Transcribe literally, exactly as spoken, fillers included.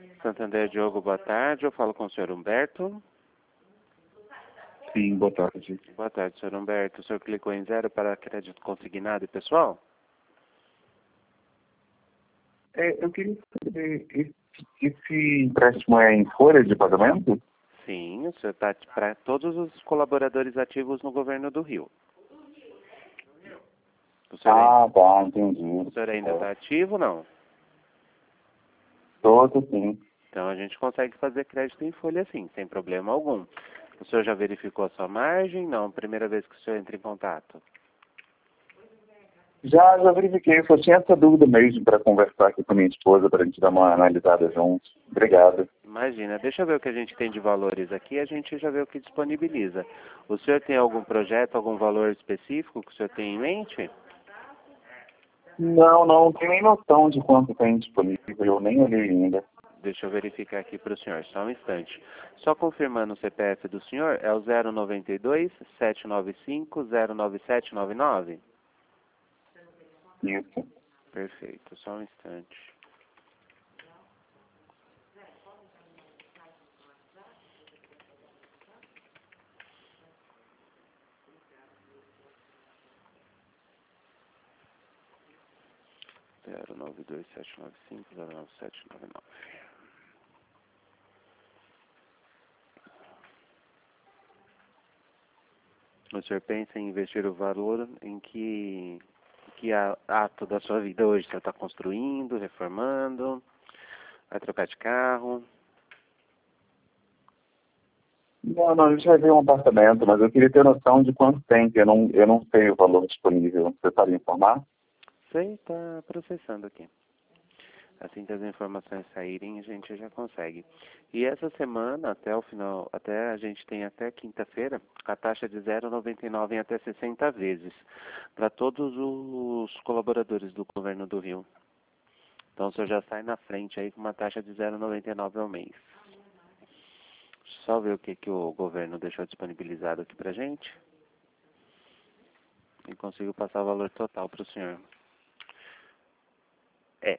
Santander Diogo, boa tarde. Eu falo com o senhor Humberto. Sim, boa tarde. Boa tarde, senhor Humberto. O senhor clicou em zero para crédito consignado e pessoal? É, eu queria saber, esse, esse empréstimo é em folha de pagamento? Sim, o senhor está para todos os colaboradores ativos no governo do Rio. O senhor, Ah, ainda, tá, entendi. o senhor ainda está ativo ou não? Todo sim. Então a gente consegue fazer crédito em folha sim, sem problema algum. O senhor já verificou a sua margem? Não, primeira vez que o senhor entra em contato. Já, já verifiquei, só tinha essa dúvida mesmo para conversar aqui com a minha esposa, para a gente dar uma analisada juntos. Obrigado. Imagina, deixa eu ver o que a gente tem de valores aqui, a gente já vê o que disponibiliza. O senhor tem algum projeto, algum valor específico que o senhor tem em mente? Não, não tenho nem noção de quanto tem disponível, eu nem olhei ainda. Deixa eu verificar aqui para o senhor, só um instante. Só confirmando o C P F do senhor, é o zero nove dois, sete nove cinco, zero nove sete nove nove? Isso. Perfeito, só um instante. zero nove dois, sete nove cinco, zero nove sete nove nove. O senhor pensa em investir o valor em que, que a- ato da sua vida hoje? O senhor está construindo, reformando, vai trocar de carro? Não, não, a gente vai ver um apartamento, mas eu queria ter noção de quanto tem, que eu não, eu não sei o valor disponível. Você sabe informar? Sei, está processando aqui. Assim que as informações saírem, a gente já consegue. E essa semana, até o final, até a gente tem até quinta-feira, a taxa de zero vírgula noventa e nove em até sessenta vezes, para todos os colaboradores do governo do Rio. Então, o senhor já sai na frente aí com uma taxa de zero vírgula noventa e nove ao mês. Só ver o que, que o governo deixou disponibilizado aqui pra gente. E consigo passar o valor total para o senhor.